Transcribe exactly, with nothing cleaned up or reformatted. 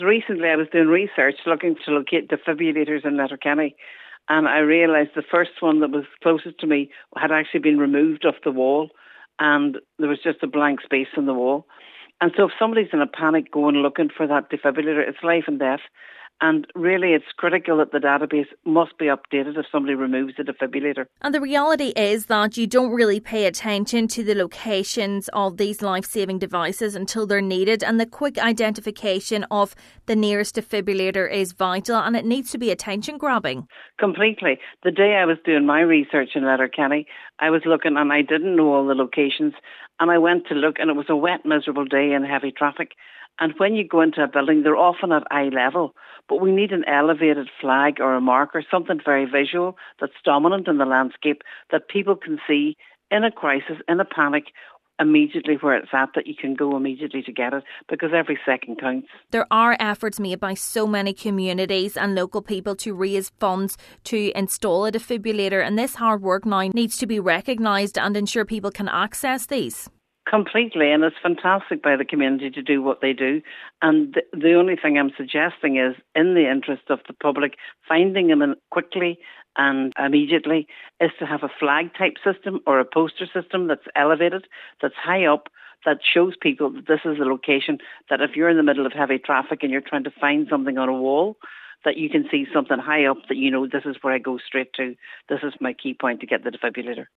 Recently I was doing research looking to locate defibrillators in Letterkenny, and I realised the first one that was closest to me had actually been removed off the wall, and there was just a blank space in the wall. And so if somebody's in a panic going looking for that defibrillator, it's life and death. And really, it's critical that the database must be updated if somebody removes the defibrillator. And the reality is that you don't really pay attention to the locations of these life-saving devices until they're needed. And the quick identification of the nearest defibrillator is vital, and it needs to be attention-grabbing. Completely. The day I was doing my research in Letterkenny, I was looking and I didn't know all the locations. And I went to look, and it was a wet, miserable day in heavy traffic. And when you go into a building, they're often at eye level. But we need an elevated flag or a marker, something very visual that's dominant in the landscape that people can see in a crisis, in a panic, immediately where it's at, that you can go immediately to get it, because every second counts. There are efforts made by so many communities and local people to raise funds to install a defibrillator, and this hard work now needs to be recognised and ensure people can access these. Completely, and it's fantastic by the community to do what they do. And the, the only thing I'm suggesting is, in the interest of the public, finding them in quickly and immediately, is to have a flag type system or a poster system that's elevated, that's high up, that shows people that this is a location, that if you're in the middle of heavy traffic and you're trying to find something on a wall, that you can see something high up that you know, this is where I go straight to. This is my key point to get the defibrillator.